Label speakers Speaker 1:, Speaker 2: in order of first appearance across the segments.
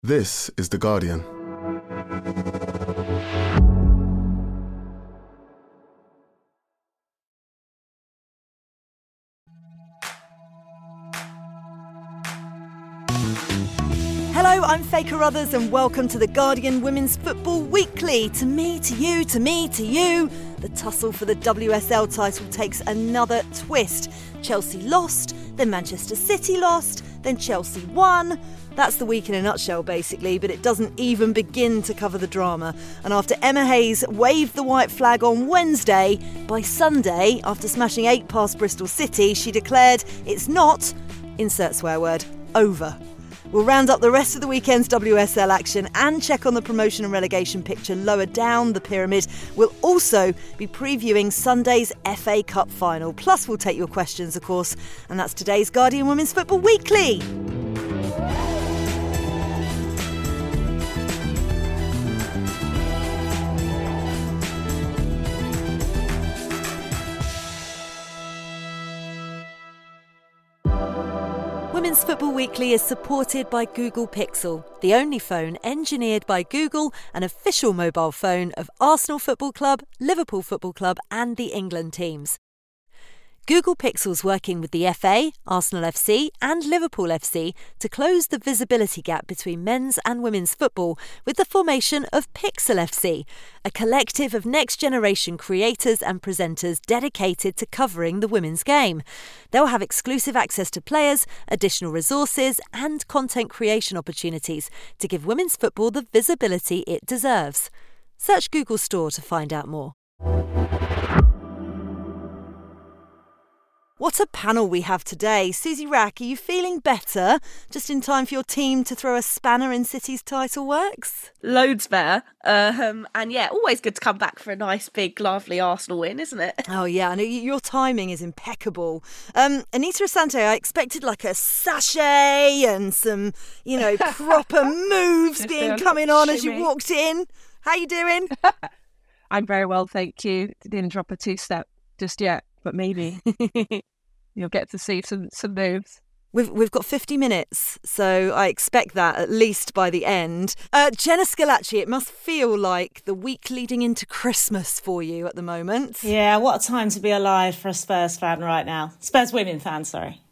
Speaker 1: This is The Guardian.
Speaker 2: Hello, I'm Faye Carruthers and welcome to The Guardian Women's Football Weekly. To me, to you, to me, to you, the tussle for the WSL title takes another twist. Chelsea lost, then Manchester City lost, then Chelsea won. That's the week in a nutshell, basically, but it doesn't even begin to cover the drama. And after Emma Hayes waved the white flag on Wednesday, by Sunday, after smashing 8 past Bristol City, she declared it's not, insert swear word, over. We'll round up the rest of the weekend's WSL action and check on the promotion and relegation picture lower down the pyramid. We'll also be previewing Sunday's FA Cup final. Plus, we'll take your questions, of course. And that's today's Guardian Women's Football Weekly. Women's Football Weekly is supported by Google Pixel, the only phone engineered by Google, an official mobile phone of Arsenal Football Club, Liverpool Football Club and the England teams. Google Pixel's working with the FA, Arsenal FC and Liverpool FC to close the visibility gap between men's and women's football with the formation of Pixel FC, a collective of next-generation creators and presenters dedicated to covering the women's game. They'll have exclusive access to players, additional resources and content creation opportunities to give women's football the visibility it deserves. Search Google Store to find out more. What a panel we have today. Susie Rack, are you feeling better? Just in time for your team to throw a spanner in City's title works?
Speaker 3: Loads better. And yeah, always good to come back for a nice, big, lovely Arsenal win, isn't it?
Speaker 2: Oh, yeah. I know your timing is impeccable. Anita Asante, I expected like a sachet and some, proper moves coming on as you walked in. How you doing?
Speaker 4: I'm very well, thank you. Didn't drop a two-step just yet, but maybe. You'll get to see some moves.
Speaker 2: We've got 50 minutes, so I expect that at least by the end. Jenna Schillaci, it must feel like the week leading into Christmas for you at the moment.
Speaker 5: Yeah, what a time to be alive for a Spurs fan right now. Spurs women fan, sorry.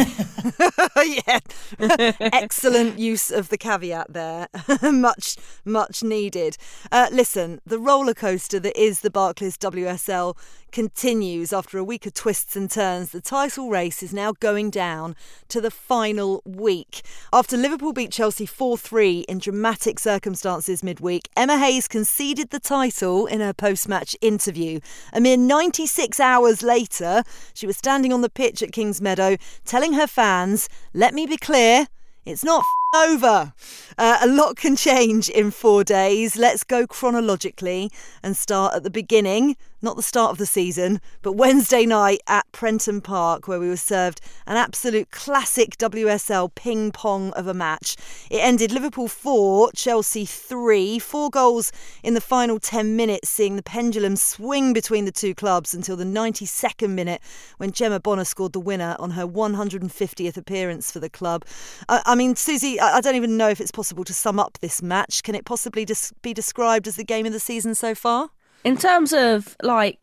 Speaker 2: Yeah, excellent use of the caveat there. much needed. Listen, the roller coaster that is the Barclays WSL continues after a week of twists and turns. The title race is now going down to the final week. After Liverpool beat Chelsea 4-3 in dramatic circumstances midweek, Emma Hayes conceded the title in her post-match interview. A mere 96 hours later, she was standing on the pitch at Kingsmeadow telling her fans, "Let me be clear, it's not over." A lot can change in 4 days. Let's go chronologically and start at the beginning, not the start of the season, but Wednesday night at Prenton Park, where we were served an absolute classic WSL ping-pong of a match. It ended Liverpool 4, Chelsea 3, 4 goals in the final 10 minutes, seeing the pendulum swing between the two clubs until the 92nd minute when Gemma Bonner scored the winner on her 150th appearance for the club. I mean, Susie, I don't even know if it's possible to sum up this match. Can it possibly be described as the game of the season so far?
Speaker 3: In terms of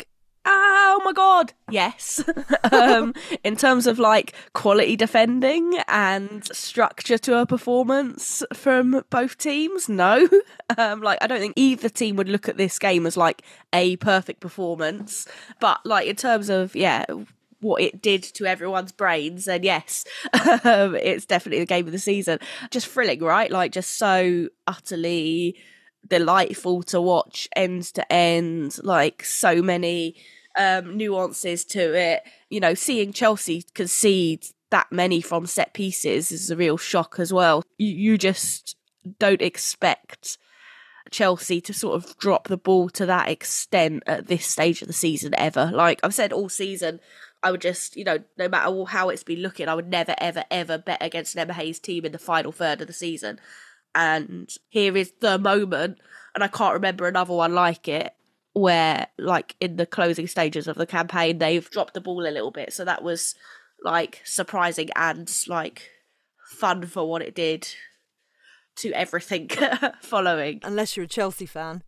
Speaker 3: oh my God, yes. In terms of quality defending and structure to a performance from both teams, no. I don't think either team would look at this game as a perfect performance. But in terms of, what it did to everyone's brains, and yes, it's definitely the game of the season. Just thrilling, right? Just so utterly delightful to watch end to end, so many nuances to it. Seeing Chelsea concede that many from set pieces is a real shock as well. You just don't expect Chelsea to sort of drop the ball to that extent at this stage of the season ever. I've said all season, I would just, no matter how it's been looking, I would never, ever, ever bet against an Emma Hayes team in the final third of the season. And here is the moment, and I can't remember another one like it, where, in the closing stages of the campaign, they've dropped the ball a little bit. So that was, surprising and, fun for what it did to everything following.
Speaker 2: Unless you're a Chelsea fan.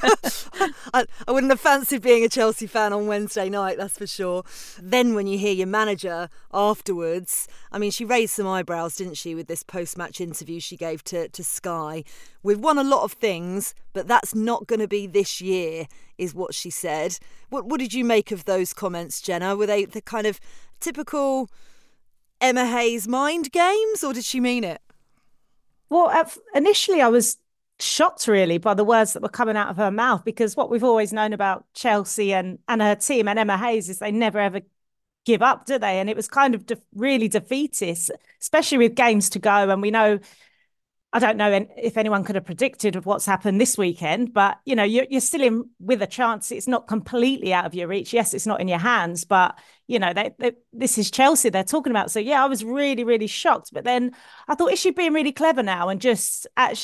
Speaker 2: I wouldn't have fancied being a Chelsea fan on Wednesday night, that's for sure. Then when you hear your manager afterwards, I mean, she raised some eyebrows, didn't she, with this post-match interview she gave to Sky. We've won a lot of things, but that's not going to be this year, is what she said. What did you make of those comments, Jenna? Were they the kind of typical Emma Hayes mind games, or did she mean it?
Speaker 5: Well, initially I was shocked really by the words that were coming out of her mouth, because what we've always known about Chelsea and her team and Emma Hayes is they never ever give up, do they? And it was kind of really defeatist, especially with games to go. And we know, I don't know if anyone could have predicted what's happened this weekend, but you know, you're still in with a chance. It's not completely out of your reach. Yes, it's not in your hands, but you know, this is Chelsea they're talking about. So yeah, I was really, really shocked. But then I thought, is she being really clever now and just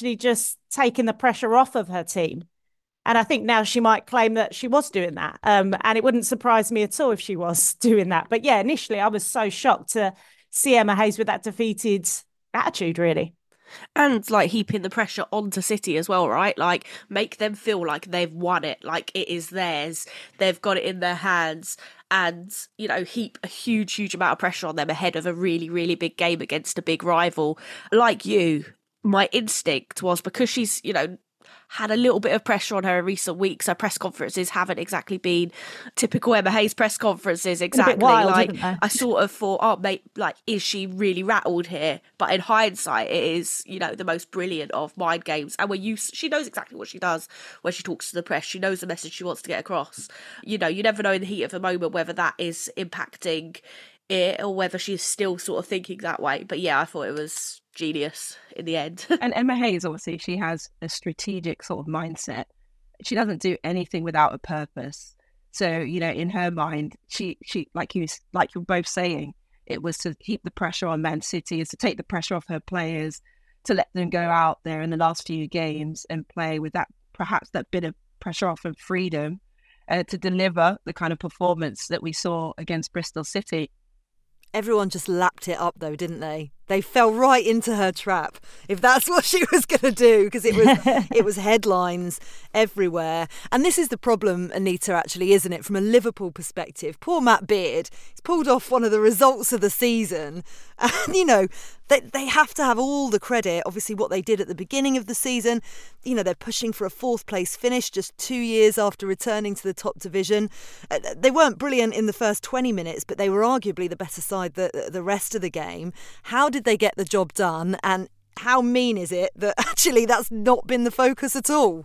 Speaker 5: taking the pressure off of her team? And I think now she might claim that she was doing that. And it wouldn't surprise me at all if she was doing that. But yeah, initially I was so shocked to see Emma Hayes with that defeated attitude, really.
Speaker 3: And like heaping the pressure onto City as well, right? Like make them feel like they've won it, like it is theirs. They've got it in their hands, and you know, heap a huge amount of pressure on them ahead of a really, really big game against a big rival. Like you, my instinct was, because she's, you know, had a little bit of pressure on her in recent weeks. Her press conferences haven't exactly been typical Emma Hayes press conferences. Exactly.
Speaker 5: Wild,
Speaker 3: like I sort of thought, oh mate, like, is she really rattled here? But in hindsight, it is, you know, the most brilliant of mind games. And she knows exactly what she does when she talks to the press. She knows the message she wants to get across. You know, you never know in the heat of the moment whether that is impacting it or whether she's still sort of thinking that way. But yeah, I thought it was genius in the end.
Speaker 4: And Emma Hayes, obviously, she has a strategic sort of mindset. She doesn't do anything without a purpose. So, you know, in her mind, she like you're both saying, it was to keep the pressure on Man City, is to take the pressure off her players, to let them go out there in the last few games and play with that, perhaps that bit of pressure off and freedom, to deliver the kind of performance that we saw against Bristol City.
Speaker 2: Everyone just lapped it up, though, didn't they? They fell right into her trap, if that's what she was going to do, because it was headlines everywhere. And this is the problem, Anita, actually, isn't it, from a Liverpool perspective? Poor Matt Beard, he's pulled off one of the results of the season. And, you know, they have to have all the credit, obviously, what they did at the beginning of the season. You know, they're pushing for a 4th place finish just 2 years after returning to the top division. They weren't brilliant in the first 20 minutes, but they were arguably the better side the rest of the game. How did they get the job done, and how mean is it that actually that's not been the focus at all?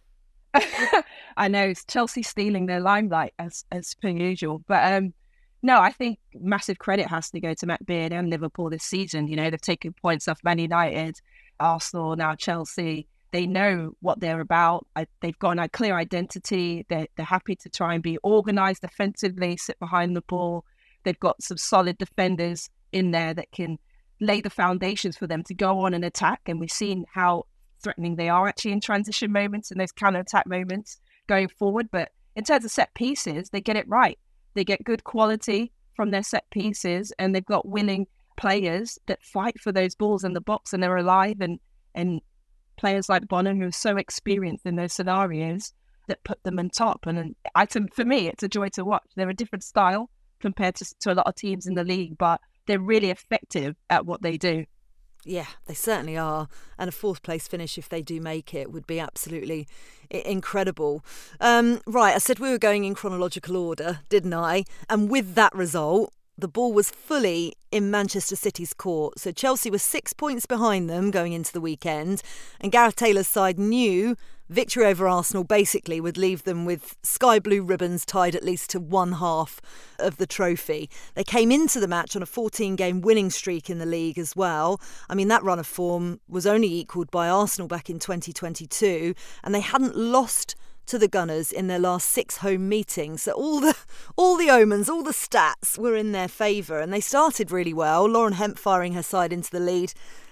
Speaker 4: I know, it's Chelsea stealing their limelight as per usual, but no, I think massive credit has to go to Matt Beard and Liverpool this season. You know, they've taken points off Man United, Arsenal, now Chelsea. They know what they're about. They've got a clear identity. They're happy to try and be organised defensively, sit behind the ball. They've got some solid defenders in there that can lay the foundations for them to go on and attack. And we've seen how threatening they are actually in transition moments and those counter-attack moments going forward. But in terms of set pieces, they get it right. They get good quality from their set pieces, and they've got willing players that fight for those balls in the box, and they're alive, and players like Bonham, who are so experienced in those scenarios, that put them on top. And for me, it's a joy to watch. They're a different style compared to a lot of teams in the league, but they're really effective at what they do.
Speaker 2: Yeah, they certainly are. And a 4th place finish, if they do make it, would be absolutely incredible. Right, I said we were going in chronological order, didn't I? And with that result, the ball was fully in Manchester City's court. So Chelsea was 6 points behind them going into the weekend. And Gareth Taylor's side knew victory over Arsenal basically would leave them with sky blue ribbons tied at least to one half of the trophy. They came into the match on a 14-game winning streak in the league as well. I mean, that run of form was only equalled by Arsenal back in 2022, and they hadn't lost to the Gunners in their last 6 home meetings. So all the omens, all the stats were in their favour, and they started really well. Lauren Hemp firing her side into the lead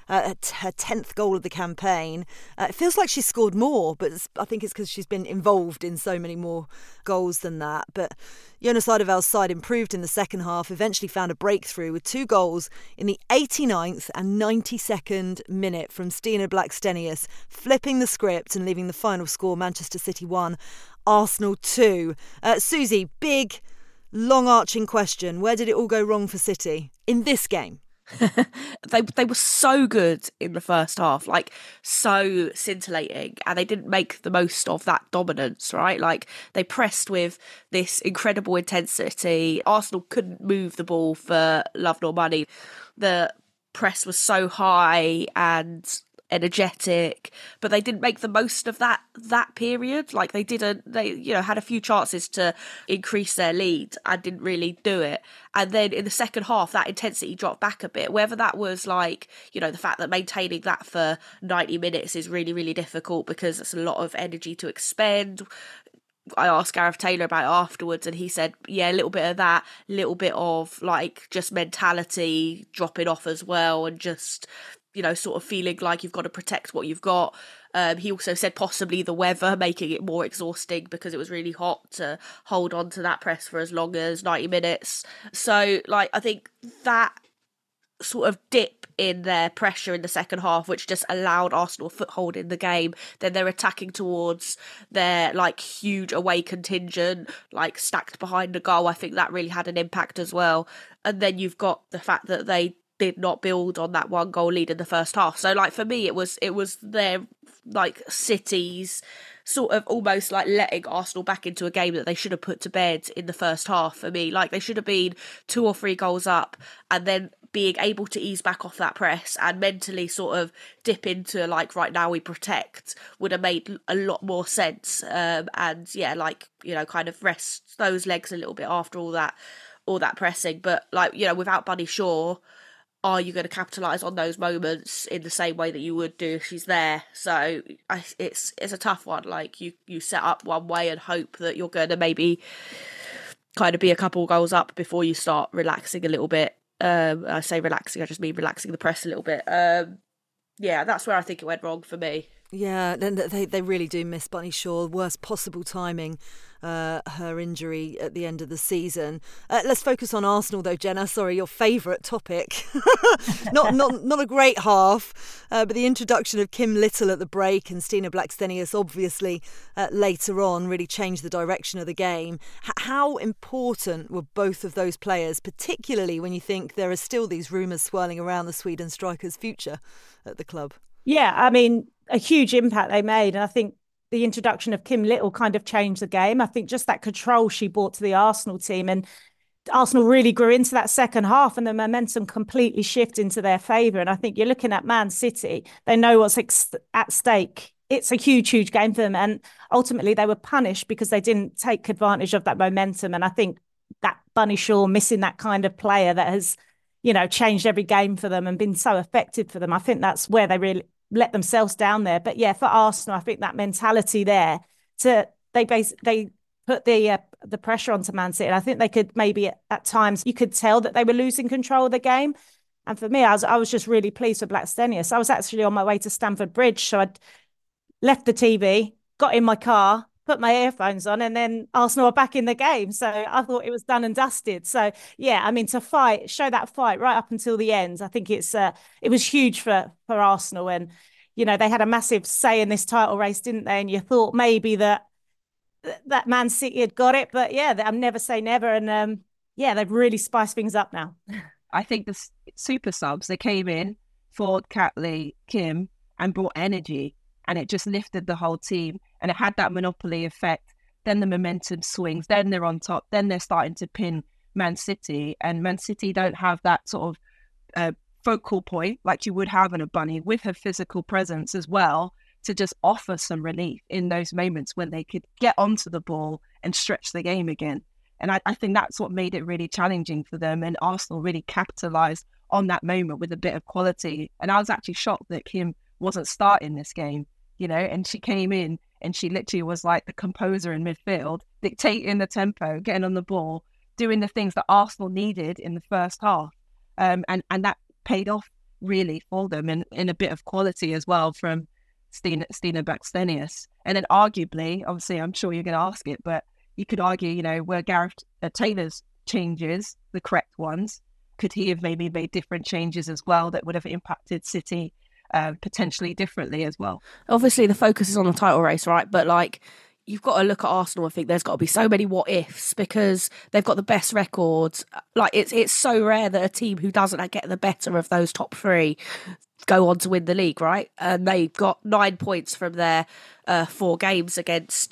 Speaker 2: her 10th goal of the campaign. It feels like she's scored more, but I think it's because she's been involved in so many more goals than that. But Jonas Eidevall's side improved in the second half, eventually found a breakthrough with 2 goals in the 89th and 92nd minute from Stina Blackstenius, flipping the script and leaving the final score Manchester City 1, Arsenal 2. Susie, big, long-arching question. Where did it all go wrong for City in this game?
Speaker 3: They were so good in the first half, like so scintillating, and they didn't make the most of that dominance, right? Like they pressed with this incredible intensity. Arsenal couldn't move the ball for love nor money. The press was so high and energetic, but they didn't make the most of that period. Like they had a few chances to increase their lead and didn't really do it. And then in the second half, that intensity dropped back a bit. Whether that was like, the fact that maintaining that for 90 minutes is really, really difficult because it's a lot of energy to expend. I asked Gareth Taylor about it afterwards, and he said, yeah, a little bit of that, little bit of like just mentality dropping off as well, and just sort of feeling like you've got to protect what you've got. He also said possibly the weather making it more exhausting because it was really hot to hold on to that press for as long as 90 minutes. So, I think that sort of dip in their pressure in the second half, which just allowed Arsenal a foothold in the game. Then they're attacking towards their huge away contingent, stacked behind the goal. I think that really had an impact as well. And then you've got the fact that they did not build on that 1 goal lead in the first half. So for me, it was their City's sort of almost letting Arsenal back into a game that they should have put to bed in the first half. For me, they should have been 2 or 3 goals up, and then being able to ease back off that press and mentally sort of dip into right now we protect would have made a lot more sense. And yeah, kind of rest those legs a little bit after all that pressing. But without Bunny Shaw, are you going to capitalise on those moments in the same way that you would do if she's there? So it's a tough one. You set up one way and hope that you're going to maybe kind of be a couple goals up before you start relaxing a little bit. I say relaxing, I just mean relaxing the press a little bit. Yeah, that's where I think it went wrong for me.
Speaker 2: Yeah, they really do miss Bunny Shaw. Worst possible timing, her injury at the end of the season. Let's focus on Arsenal though, Jenna. Sorry, your favourite topic. not a great half, but the introduction of Kim Little at the break and Stina Blackstenius obviously later on really changed the direction of the game. How important were both of those players, particularly when you think there are still these rumours swirling around the Sweden striker's future at the club?
Speaker 5: Yeah, I mean, a huge impact they made. And I think the introduction of Kim Little kind of changed the game. I think just that control she brought to the Arsenal team, and Arsenal really grew into that second half and the momentum completely shifted into their favour. And I think you're looking at Man City, they know what's at stake. It's a huge, huge game for them. And ultimately they were punished because they didn't take advantage of that momentum. And I think that Bunny Shaw missing that kind of player that has, changed every game for them and been so effective for them. I think that's where they really let themselves down there. But yeah, for Arsenal, I think that mentality there they put the pressure onto Man City. And I think they could maybe at times you could tell that they were losing control of the game. And for me, I was just really pleased with Blackstenius. I was actually on my way to Stamford Bridge, so I'd left the TV, got in my car, put my earphones on, and then Arsenal are back in the game. So I thought it was done and dusted. So yeah, I mean, show that fight right up until the end. I think it was huge for Arsenal, and they had a massive say in this title race, didn't they? And you thought maybe that Man City had got it, but yeah, I'm never say never, and they've really spiced things up now.
Speaker 4: I think the super subs, they came in, Ford, Catley, Kim, and brought energy. And it just lifted the whole team, and it had that monopoly effect. Then the momentum swings, then they're on top, then they're starting to pin Man City, and Man City don't have that sort of focal point like you would have in a Bunny with her physical presence as well to just offer some relief in those moments when they could get onto the ball and stretch the game again. And I think that's what made it really challenging for them, and Arsenal really capitalised on that moment with a bit of quality. And I was actually shocked that Kim wasn't starting this game. And she came in and she literally was like the composer in midfield, dictating the tempo, getting on the ball, doing the things that Arsenal needed in the first half. And that paid off really for them, and in a bit of quality as well from Stina Blackstenius. And then arguably, obviously, I'm sure you're going to ask it, but you could argue, you know, were Gareth Taylor's changes the correct ones? Could he have maybe made different changes as well that would have impacted City potentially differently as well?
Speaker 3: Obviously, the focus is on the title race, right? But like, you've got to look at Arsenal and think there's got to be so many what ifs because they've got the best records. Like, it's so rare that a team who doesn't get the better of those top three go on to win the league, right? And they got 9 points from their 4 games against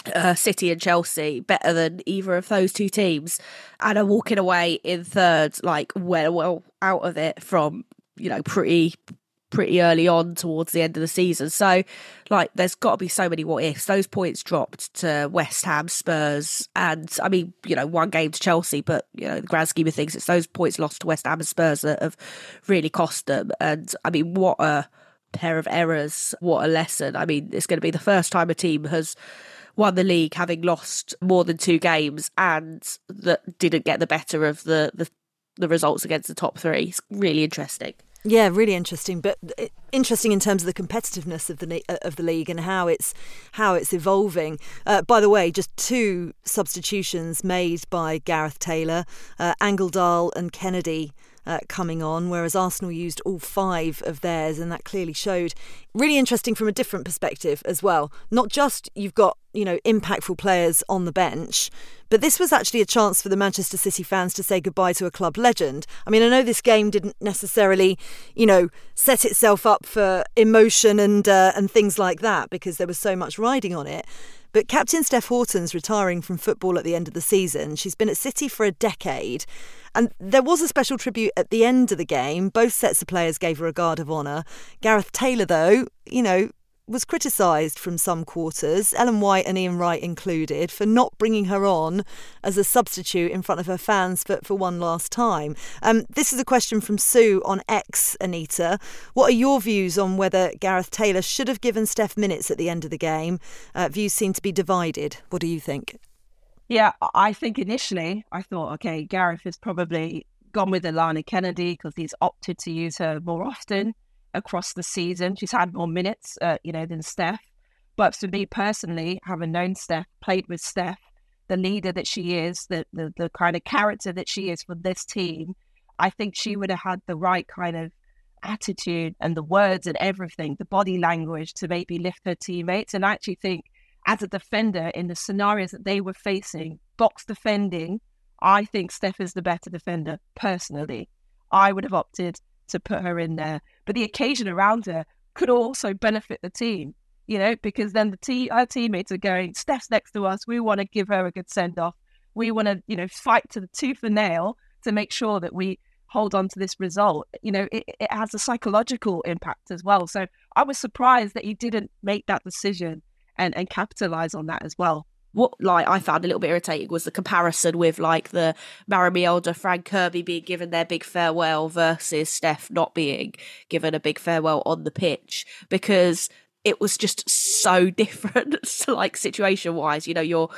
Speaker 3: City and Chelsea, better than either of those two teams, and are walking away in third, like well out of it from, you know, pretty early on towards the end of the season. So like, there's got to be so many what ifs. Those points dropped to West Ham, Spurs, and I mean, you know, 1 game to Chelsea, but you know, the grand scheme of things, it's those points lost to West Ham and Spurs that have really cost them. And I mean, what a pair of errors, what a lesson. I mean, it's going to be the first time a team has won the league having lost more than 2 games and that didn't get the better of the results against the top 3. It's really interesting.
Speaker 2: Yeah, really interesting, but interesting in terms of the competitiveness of the league and how it's evolving. By the way, just 2 substitutions made by Gareth Taylor, Angeldal and Kennedy coming on, whereas Arsenal used all 5 of theirs, and that clearly showed. Really interesting from a different perspective as well. Not just you've got, you know, impactful players on the bench, but this was actually a chance for the Manchester City fans to say goodbye to a club legend. I mean, I know this game didn't necessarily, you know, set itself up for emotion and things like that because there was so much riding on it. But Captain Steph Houghton's retiring from football at the end of the season. She's been at City for a decade. And there was a special tribute at the end of the game. Both sets of players gave her a guard of honour. Gareth Taylor, though, you know, was criticised from some quarters, Ellen White and Ian Wright included, for not bringing her on as a substitute in front of her fans for one last time. This is a question from Sue on X, Anita. What are your views on whether Gareth Taylor should have given Steph minutes at the end of the game? Views seem to be divided. What do you think?
Speaker 4: Yeah, I think initially I thought, okay, Gareth has probably gone with Alana Kennedy because he's opted to use her more often across the season. She's had more minutes, than Steph. But for me personally, having known Steph, played with Steph, the leader that she is, the kind of character that she is for this team, I think she would have had the right kind of attitude and the words and everything, the body language to maybe lift her teammates. And I actually think as a defender in the scenarios that they were facing, box defending, I think Steph is the better defender, personally. I would have opted to put her in there. But the occasion around her could also benefit the team, you know, because then her teammates are going, Steph's next to us, we want to give her a good send-off. We want to, you know, fight to the tooth and nail to make sure that we hold on to this result. You know, it has a psychological impact as well. So I was surprised that he didn't make that decision and capitalise on that as well.
Speaker 3: What I found a little bit irritating was the comparison with the Maramielda, Frank Kirby being given their big farewell versus Steph not being given a big farewell on the pitch, because it was just so different, situation wise. You know, you're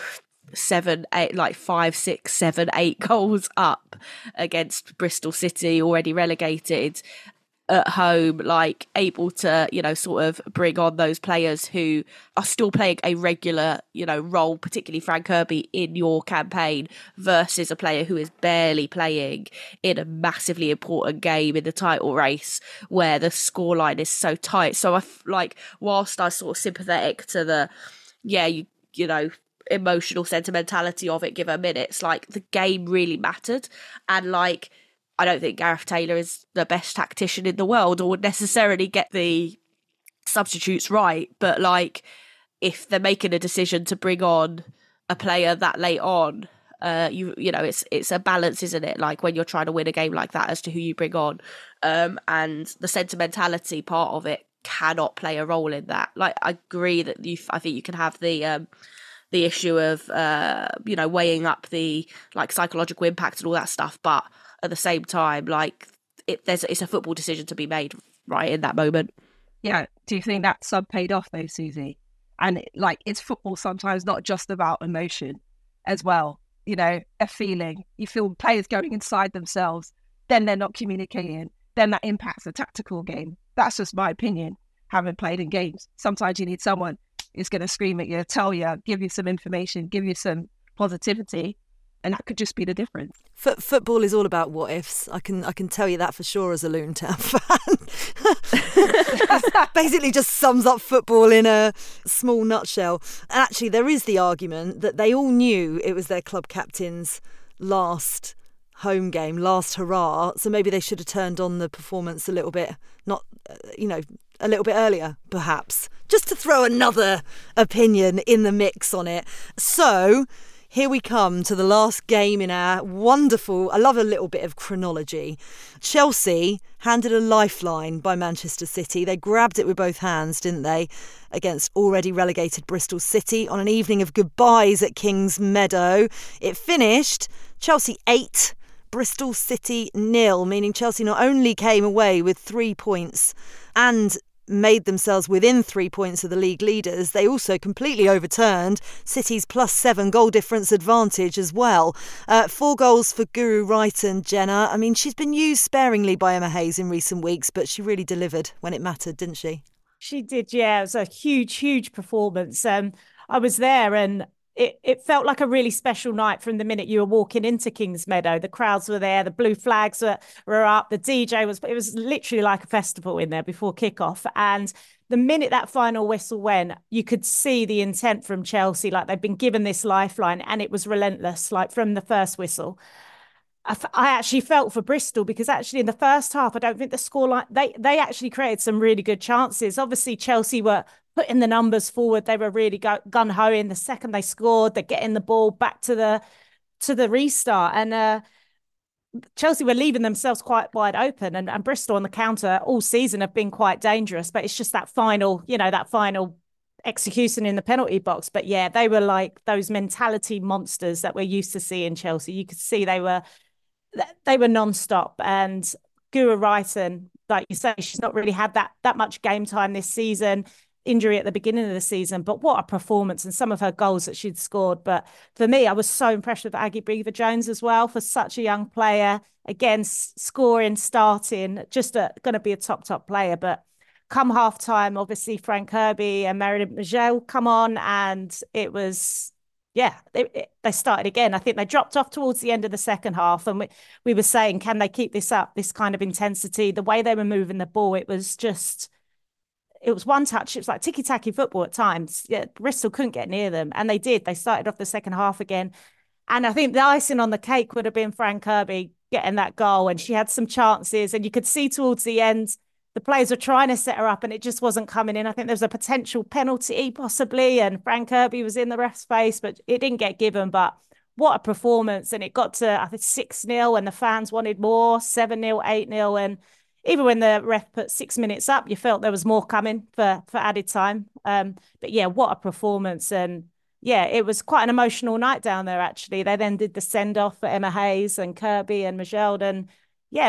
Speaker 3: 7, 8, 5, 6, 7, 8 goals up against Bristol City, already relegated, at home, able to, sort of bring on those players who are still playing a regular, role, particularly Frank Kirby, in your campaign, versus a player who is barely playing in a massively important game in the title race where the scoreline is so tight. So whilst I was sort of sympathetic to the, emotional sentimentality of it, give her minutes, the game really mattered. And I don't think Gareth Taylor is the best tactician in the world or would necessarily get the substitutes right. But if they're making a decision to bring on a player that late on, it's a balance, isn't it? When you're trying to win a game like that, as to who you bring on, and the sentimentality part of it cannot play a role in that. I agree that I think you can have the issue of weighing up the psychological impact and all that stuff, but at the same time, it's a football decision to be made right in that moment.
Speaker 4: Yeah. Do you think that sub paid off though, Susie? And it's football sometimes not just about emotion as well. You know, a feeling. You feel players going inside themselves, then they're not communicating. then that impacts the tactical game. That's just my opinion, having played in games. Sometimes you need someone who's going to scream at you, tell you, give you some information, give you some positivity, and that could just be the difference.
Speaker 2: Football is all about what ifs. I can tell you that for sure as a Luton Town fan. Basically just sums up football in a small nutshell. And actually, there is the argument that they all knew it was their club captain's last home game, last hurrah, so maybe they should have turned on the performance a little bit, a little bit earlier, perhaps, just to throw another opinion in the mix on it. So here we come to the last game in our wonderful, I love a little bit of chronology. Chelsea handed a lifeline by Manchester City. They grabbed it with both hands, didn't they, against already relegated Bristol City on an evening of goodbyes at Kings Meadow. It finished Chelsea 8, Bristol City 0, meaning Chelsea not only came away with 3 points and made themselves within 3 points of the league leaders, they also completely overturned City's +7 goal difference advantage as well. 4 goals for Guru Wrighton, Jenna. I mean, she's been used sparingly by Emma Hayes in recent weeks, but she really delivered when it mattered, didn't she?
Speaker 5: She did, yeah. It was a huge performance. I was there and it felt like a really special night from the minute you were walking into Kings Meadow. The crowds were there, the blue flags were up, the DJ it was literally like a festival in there before kickoff. And the minute that final whistle went, you could see the intent from Chelsea, like they'd been given this lifeline and it was relentless, like from the first whistle. I actually felt for Bristol because actually in the first half, I don't think the scoreline, they actually created some really good chances. Obviously, Chelsea were putting the numbers forward. They were really gun-ho in. The second they scored, they're getting the ball back to the restart. And Chelsea were leaving themselves quite wide open. And Bristol on the counter all season have been quite dangerous. But it's just that final execution in the penalty box. But yeah, they were like those mentality monsters that we're used to seeing Chelsea. You could see they were non-stop. And Guru Wrighton, like you say, she's not really had that much game time this season. Injury at the beginning of the season, but what a performance, and some of her goals that she'd scored. But for me, I was so impressed with Aggie Beever-Jones as well, for such a young player. Again, scoring, starting, just going to be a top player. But come half time, obviously Frank Kirby and Meredith Michelle come on, and it was, yeah, they started again. I think they dropped off towards the end of the second half, and we were saying, can they keep this up, this kind of intensity? The way they were moving the ball, it was one touch. It was like ticky-tacky football at times. Yeah, Bristol couldn't get near them, and they did. They started off the second half again. And I think the icing on the cake would have been Frank Kirby getting that goal, and she had some chances, and you could see towards the end, the players were trying to set her up, and it just wasn't coming in. I think there was a potential penalty, possibly, and Frank Kirby was in the ref's face, but it didn't get given. But what a performance. And it got to, I think, 6-0, and the fans wanted more, 7-0, 8-0, and even when the ref put 6 minutes up, you felt there was more coming for added time. But yeah, what a performance. And yeah, it was quite an emotional night down there, actually. They then did the send-off for Emma Hayes and Kirby and Michelle. And yeah,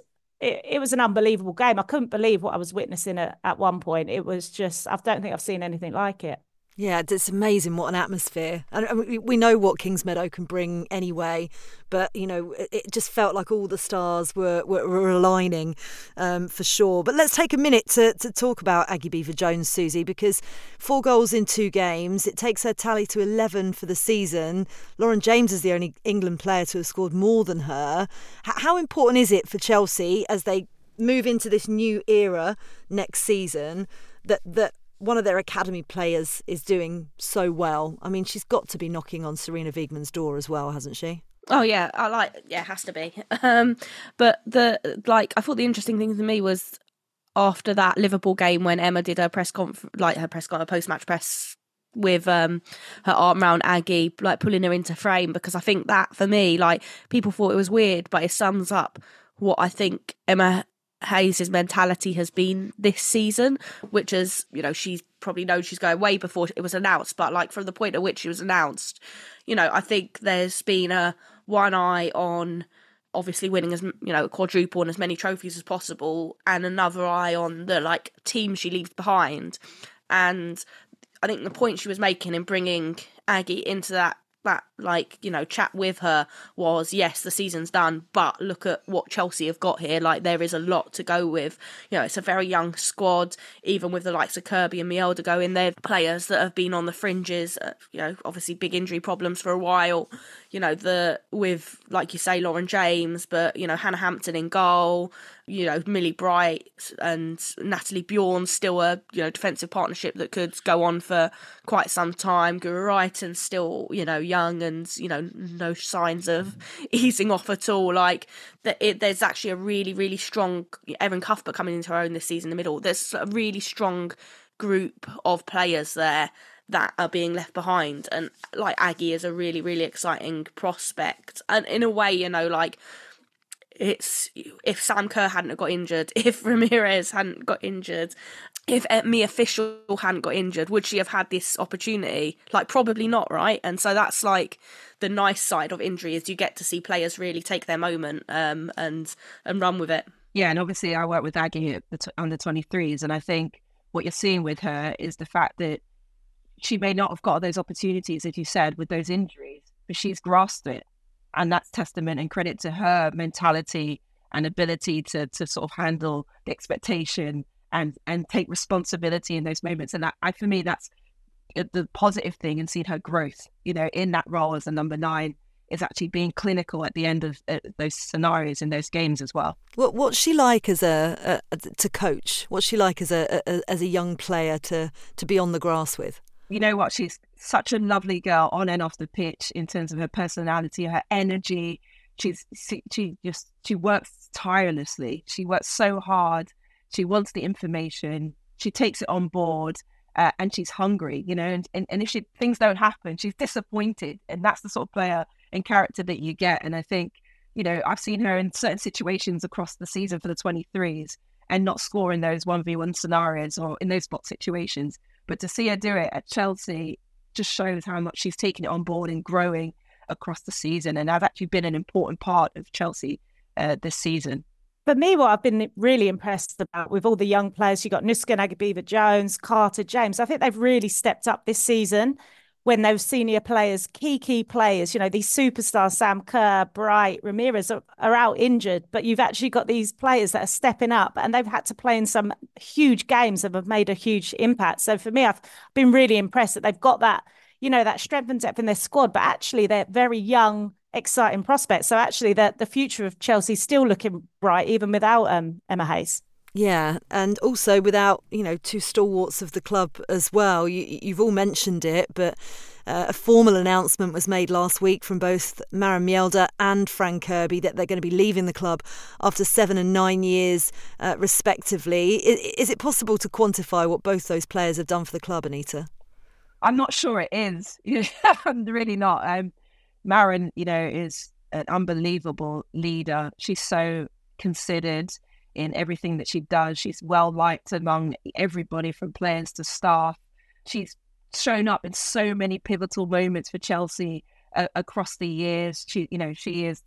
Speaker 5: it was an unbelievable game. I couldn't believe what I was witnessing at one point. It was just, I don't think I've seen anything like it.
Speaker 2: Yeah, it's amazing what an atmosphere. And we know what Kings Meadow can bring anyway, but, it just felt like all the stars were aligning for sure. But let's take a minute to talk about Aggie Beever-Jones, Susie, because 4 goals in 2 games. It takes her tally to 11 for the season. Lauren James is the only England player to have scored more than her. How important is it for Chelsea as they move into this new era next season that one of their academy players is doing so well? I mean, she's got to be knocking on Serena Wiegman's door as well, hasn't she?
Speaker 3: Oh yeah, it has to be. But I thought the interesting thing for me was after that Liverpool game when Emma did her post-match press with her arm around Aggie, like pulling her into frame, because I think that for me, like, people thought it was weird, but it sums up what I think Emma Hayes' mentality has been this season, which is, she probably knows she's going way before it was announced, but like from the point at which it was announced, I think there's been a one eye on obviously winning as quadruple and as many trophies as possible, and another eye on the team she leaves behind. And I think the point she was making in bringing Aggie into that that like, you know, chat with her was, yes, the season's done, but look at what Chelsea have got here. Like, there is a lot to go with. You know, it's a very young squad, even with the likes of Kirby and Mielda going there, players that have been on the fringes, you know, obviously big injury problems for a while, you know, with, like you say, Lauren James, but, you know, Hannah Hampton in goal, you know, Millie Bright and Natalie Bjorn, still a, you know, defensive partnership that could go on for quite some time. Guru Wrighton still, you know, young and, you know, no signs of easing off at all. Like, there's actually a really, really strong, Erin Cuthbert coming into her own this season in the middle. There's a really strong group of players there that are being left behind. And, like, Aggie is a really, really exciting prospect. And in a way, you know, like, it's, if Sam Kerr hadn't got injured, if Ramirez hadn't got injured, if Mia Fisher hadn't got injured, would she have had this opportunity? Like, probably not, right? And so that's like the nice side of injury, is you get to see players really take their moment and run with it.
Speaker 4: Yeah, and obviously I work with Aggie at the under 23s, and I think what you're seeing with her is the fact that she may not have got those opportunities, as you said, with those injuries, but she's grasped it. And that's testament and credit to her mentality and ability to sort of handle the expectation and take responsibility in those moments. And that, for me, that's the positive thing, and seeing her growth, you know, in that role as a number 9, is actually being clinical at the end of those scenarios in those games as well.
Speaker 2: What's she like as to coach? What's she like as a young player to be on the grass with?
Speaker 4: You know what? She's such a lovely girl on and off the pitch in terms of her personality, her energy. She works tirelessly. She works so hard. She wants the information. She takes it on board, and she's hungry, you know, and if things don't happen, she's disappointed. And that's the sort of player and character that you get. And I think, you know, I've seen her in certain situations across the season for the 23s and not score in those 1v1 scenarios or in those box situations. But to see her do it at Chelsea just shows how much she's taken it on board and growing across the season. And I've actually been an important part of Chelsea this season.
Speaker 5: For me, what I've been really impressed about with all the young players, you got Nuskan Agabiva-Jones, Carter, James. I think they've really stepped up this season when those senior players, key players, you know, these superstars, Sam Kerr, Bright, Ramirez are out injured, but you've actually got these players that are stepping up, and they've had to play in some huge games and have made a huge impact. So for me, I've been really impressed that they've got that, you know, that strength and depth in their squad, but actually they're very young, exciting prospects. So actually the future of Chelsea is still looking bright, even without Emma Hayes.
Speaker 2: Yeah, and also without, you know, 2 stalwarts of the club as well. You've all mentioned it, but a formal announcement was made last week from both Maren Mjelde and Fran Kirby that they're going to be leaving the club after 7 and 9 years, respectively. Is it possible to quantify what both those players have done for the club, Anita?
Speaker 4: I'm not sure it is. I'm really not. Maren, you know, is an unbelievable leader. She's so considered in everything that she does. She's well liked among everybody from players to staff. She's shown up in so many pivotal moments for Chelsea across the years. She is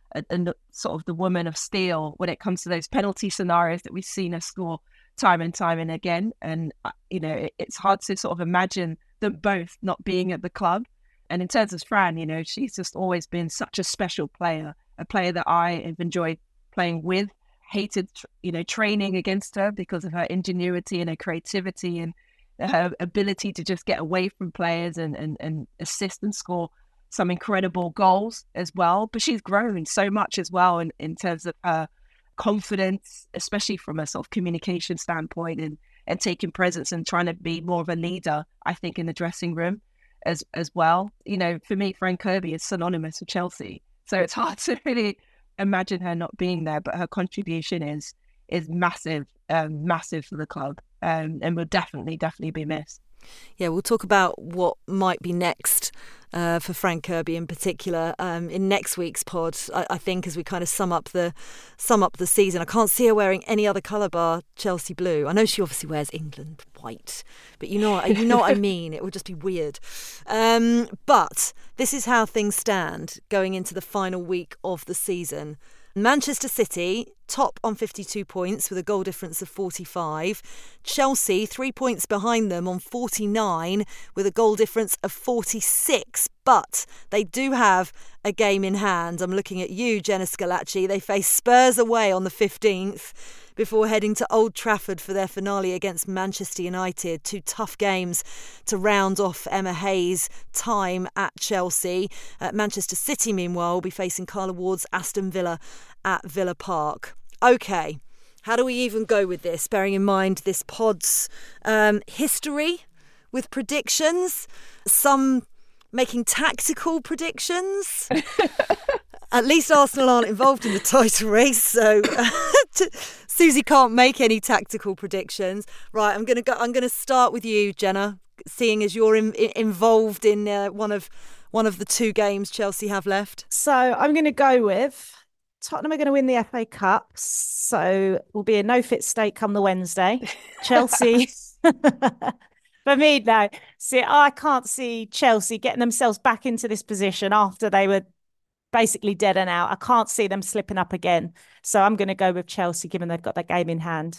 Speaker 4: a sort of the woman of steel when it comes to those penalty scenarios that we've seen her score time and time and again. And, you know, it's hard to sort of imagine them both not being at the club. And in terms of Fran, you know, she's just always been such a special player, a player that I have enjoyed playing with. Hated, you know, training against her because of her ingenuity and her creativity and her ability to just get away from players and assist and score some incredible goals as well. But she's grown so much as well in terms of her confidence, especially from a sort of communication standpoint and taking presence and trying to be more of a leader, I think, in the dressing room as well. You know, for me, Fran Kirby is synonymous with Chelsea. So it's hard to really imagine her not being there, but her contribution is massive, massive for the club, and will definitely be missed.
Speaker 2: Yeah, we'll talk about what might be next for Fran Kirby in particular in next week's pod. I think as we kind of sum up the season. I can't see her wearing any other colour bar Chelsea blue. I know she obviously wears England white, but you know what I mean. It would just be weird. But this is how things stand going into the final week of the season. Manchester City, top on 52 points with a goal difference of 45. Chelsea, 3 points behind them on 49 with a goal difference of 46. But they do have a game in hand. I'm looking at you, Jenna Scalacci. They face Spurs away on the 15th before heading to Old Trafford for their finale against Manchester United. 2 tough games to round off Emma Hayes' time at Chelsea. Manchester City, meanwhile, will be facing Carla Ward's Aston Villa at Villa Park. OK, how do we even go with this, bearing in mind this pod's history with predictions? Some making tactical predictions. At least Arsenal aren't involved in the title race, so Susie can't make any tactical predictions. Right, I'm going to start with you, Jenna, seeing as you're involved in one of the 2 games Chelsea have left.
Speaker 5: So I'm going to go with Tottenham are going to win the FA Cup, so will be a no-fit state come the Wednesday. Chelsea, for me, no. See, I can't see Chelsea getting themselves back into this position after they were basically dead and out. I can't see them slipping up again. So I'm going to go with Chelsea, given they've got that game in hand.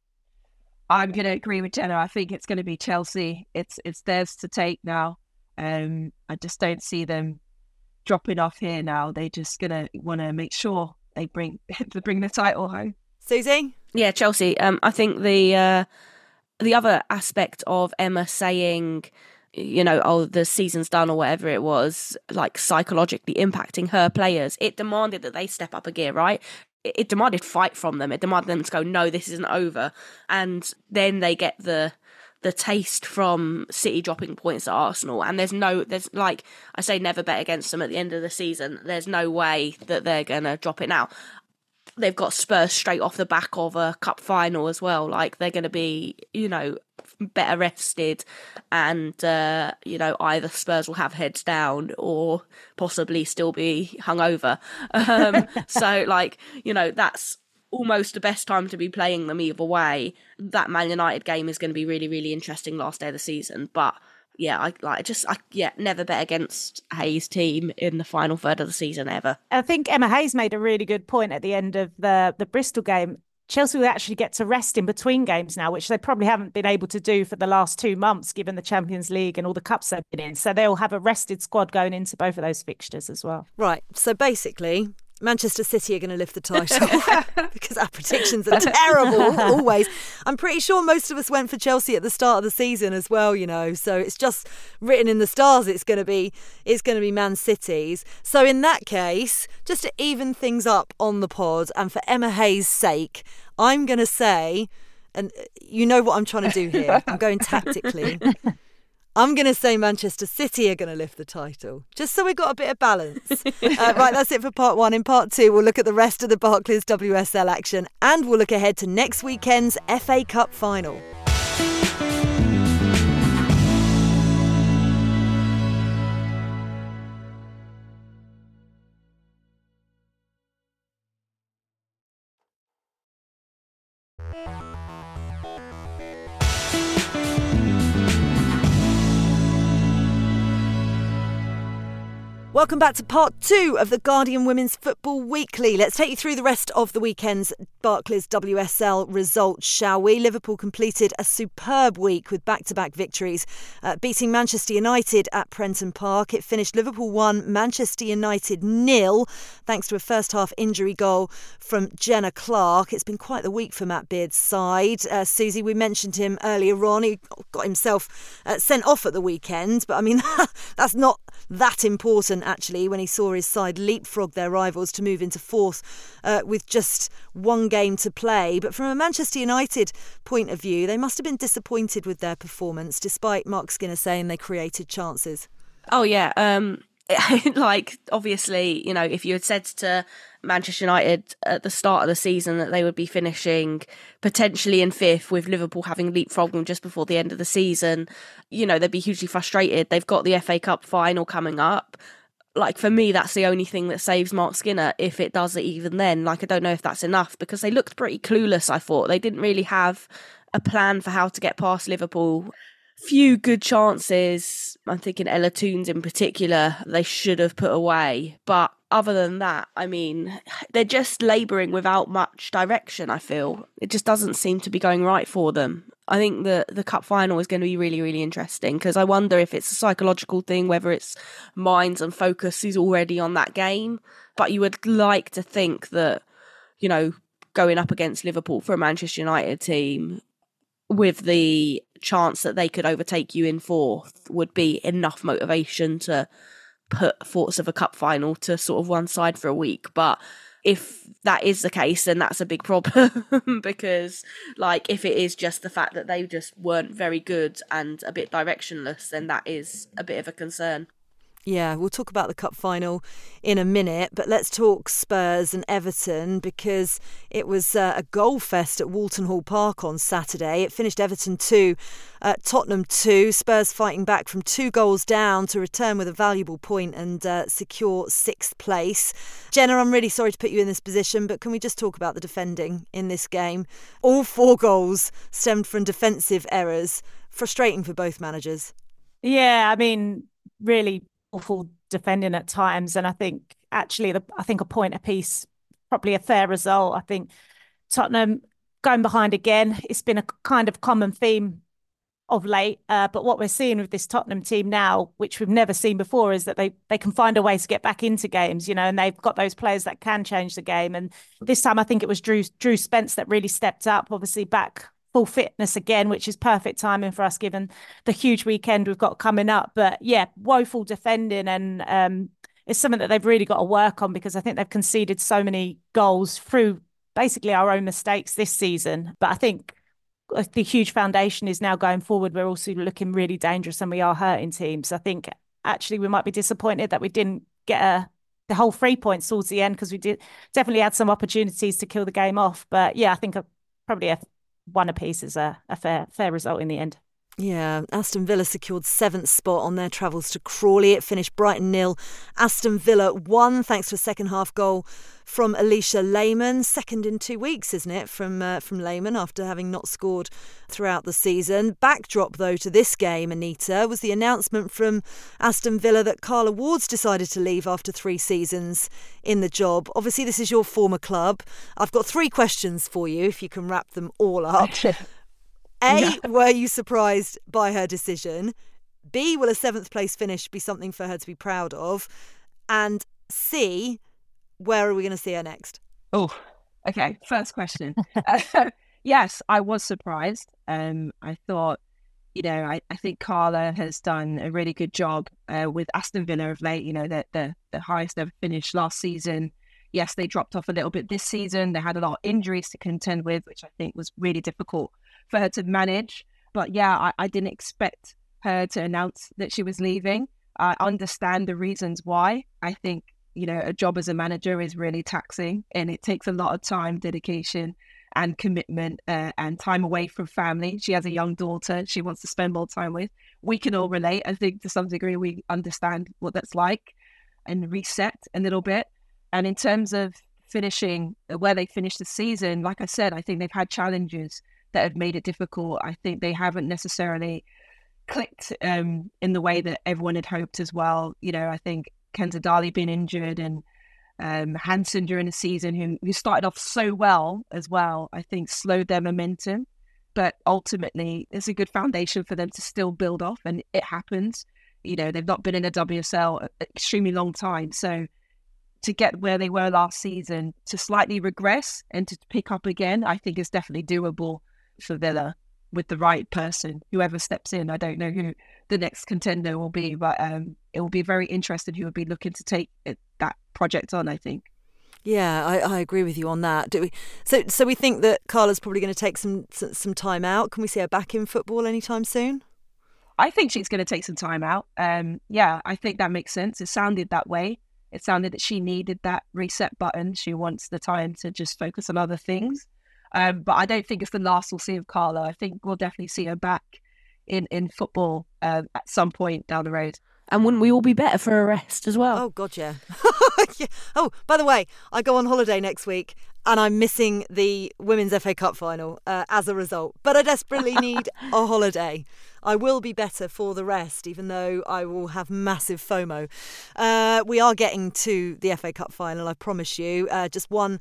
Speaker 4: I'm going to agree with Jenna. I think it's going to be Chelsea. It's theirs to take now. I just don't see them dropping off here now. They're just going to want to make sure they bring the title home.
Speaker 2: Susie?
Speaker 3: Yeah, Chelsea. I think the other aspect of Emma saying, you know, oh, the season's done or whatever it was, like psychologically impacting her players, it demanded that they step up a gear, right? It demanded fight from them. It demanded them to go, no, this isn't over. And then they get the taste from City dropping points at Arsenal. And there's like, I say never bet against them at the end of the season. There's no way that they're going to drop it now. They've got Spurs straight off the back of a cup final as well. Like, they're going to be, you know, better rested, and you know, either Spurs will have heads down or possibly still be hungover. So, like, you know, that's almost the best time to be playing them either way. That Man United game is going to be really, really interesting last day of the season. But yeah, I never bet against Hayes' team in the final third of the season ever.
Speaker 5: I think Emma Hayes made a really good point at the end of the Bristol game. Chelsea will actually get to rest in between games now, which they probably haven't been able to do for the last 2 months, given the Champions League and all the cups they've been in. So they'll have a rested squad going into both of those fixtures as well.
Speaker 2: Right. So basically, Manchester City are going to lift the title because our predictions are terrible, always. I'm pretty sure most of us went for Chelsea at the start of the season as well, you know. So it's just written in the stars. It's going to be Man City's. So in that case, just to even things up on the pod, and for Emma Hayes' sake, I'm going to say, and you know what I'm trying to do here. I'm going tactically. I'm going to say Manchester City are going to lift the title, just so we've got a bit of balance. Right, that's it for part 1. In part 2, we'll look at the rest of the Barclays WSL action, and we'll look ahead to next weekend's FA Cup final. Welcome back to part 2 of the Guardian Women's Football Weekly. Let's take you through the rest of the weekend's Barclays WSL results, shall we? Liverpool completed a superb week with back-to-back victories, beating Manchester United at Prenton Park. It finished Liverpool 1, Manchester United 0, thanks to a first-half injury goal from Jenna Clark. It's been quite the week for Matt Beard's side. Susie, we mentioned him earlier on. He got himself sent off at the weekend, but I mean, that's not that important, actually, when he saw his side leapfrog their rivals to move into fourth with just one game to play. But from a Manchester United point of view, they must have been disappointed with their performance, despite Mark Skinner saying they created chances.
Speaker 3: Oh, yeah. Like, obviously, you know, if you had said to Manchester United at the start of the season that they would be finishing potentially in 5th, with Liverpool having leapfrogged them just before the end of the season, you know, they'd be hugely frustrated. They've got the FA Cup final coming up. Like, for me, that's the only thing that saves Mark Skinner, if it does it even then. Like, I don't know if that's enough, because they looked pretty clueless, I thought. They didn't really have a plan for how to get past Liverpool. Few good chances, I'm thinking Ella Toons in particular, they should have put away. But other than that, I mean, they're just labouring without much direction, I feel. It just doesn't seem to be going right for them. I think the cup final is going to be really, really interesting, because I wonder if it's a psychological thing, whether it's minds and focus is already on that game. But you would like to think that, you know, going up against Liverpool for a Manchester United team with the chance that they could overtake you in fourth would be enough motivation to put thoughts of a cup final to sort of one side for a week. But if that is the case, then that's a big problem because, like, if it is just the fact that they just weren't very good and a bit directionless, then that is a bit of a concern.
Speaker 2: Yeah, we'll talk about the cup final in a minute, but let's talk Spurs and Everton, because it was a goal fest at Walton Hall Park on Saturday. It finished Everton 2, Tottenham 2. Spurs fighting back from 2 goals down to return with a valuable point and secure 6th place. Jenna, I'm really sorry to put you in this position, but can we just talk about the defending in this game? All 4 goals stemmed from defensive errors. Frustrating for both managers.
Speaker 5: Yeah, I mean, really awful defending at times, and I think actually I think a point apiece, probably a fair result. I think Tottenham going behind again, it's been a kind of common theme of late, but what we're seeing with this Tottenham team now, which we've never seen before, is that they can find a way to get back into games, you know, and they've got those players that can change the game. And this time I think it was Drew Spence that really stepped up, obviously back full fitness again, which is perfect timing for us given the huge weekend we've got coming up. But yeah, woeful defending, and it's something that they've really got to work on, because I think they've conceded so many goals through basically our own mistakes this season. But I think the huge foundation is now going forward. We're also looking really dangerous and we are hurting teams. I think actually we might be disappointed that we didn't get the whole 3 points towards the end, because we definitely had some opportunities to kill the game off. But yeah, I think probably a 1 apiece is a fair result in the end.
Speaker 2: Yeah, Aston Villa secured 7th spot on their travels to Crawley. It finished Brighton 0, Aston Villa 1, thanks to a second half goal from Alicia Lehmann. Second in 2 weeks, isn't it, from Lehmann, after having not scored throughout the season. Backdrop, though, to this game, Anita, was the announcement from Aston Villa that Carla Ward's decided to leave after 3 seasons in the job. Obviously, this is your former club. I've got 3 questions for you, if you can wrap them all up. Were you surprised by her decision? B, will a 7th place finish be something for her to be proud of? And C, where are we going to see her next?
Speaker 4: Oh, okay. First question. Yes, I was surprised. I thought, you know, I think Carla has done a really good job with Aston Villa of late. You know, the highest ever finish last season. Yes, they dropped off a little bit this season. They had a lot of injuries to contend with, which I think was really difficult for her to manage. But yeah, I didn't expect her to announce that she was leaving. I understand the reasons why. I think, you know, a job as a manager is really taxing, and it takes a lot of time, dedication and commitment, and time away from family. She has a young daughter she wants to spend more time with. We can all relate. I think to some degree we understand what that's like, and reset a little bit. And in terms of finishing where they finished the season, like I said, I think they've had challenges that have made it difficult. I think they haven't necessarily clicked in the way that everyone had hoped as well. You know, I think Kenza Dali being injured, and Hansen during the season, who started off so well as well, I think slowed their momentum. But ultimately, it's a good foundation for them to still build off, and it happens. You know, they've not been in a WSL an extremely long time. So to get where they were last season, to slightly regress and to pick up again, I think is definitely doable for Villa with the right person, whoever steps in. I don't know who the next contender will be, but it will be very interesting who will be looking to take that project on, I think.
Speaker 2: Yeah, I agree with you on that. Do we? So we think that Carla's probably going to take some time out. Can we see her back in football anytime soon?
Speaker 4: I think she's going to take some time out. Yeah, I think that makes sense. It sounded that way. It sounded that she needed that reset button. She wants the time to just focus on other things. But I don't think it's the last we'll see of Carla. I think we'll definitely see her back in football at some point down the road.
Speaker 3: And wouldn't we all be better for a rest as well?
Speaker 2: Oh, God, yeah. Yeah. Oh, by the way, I go on holiday next week. and I'm missing the Women's FA Cup final as a result. But I desperately need a holiday. I will be better for the rest, even though I will have massive FOMO. We are getting to the FA Cup final, I promise you. Just one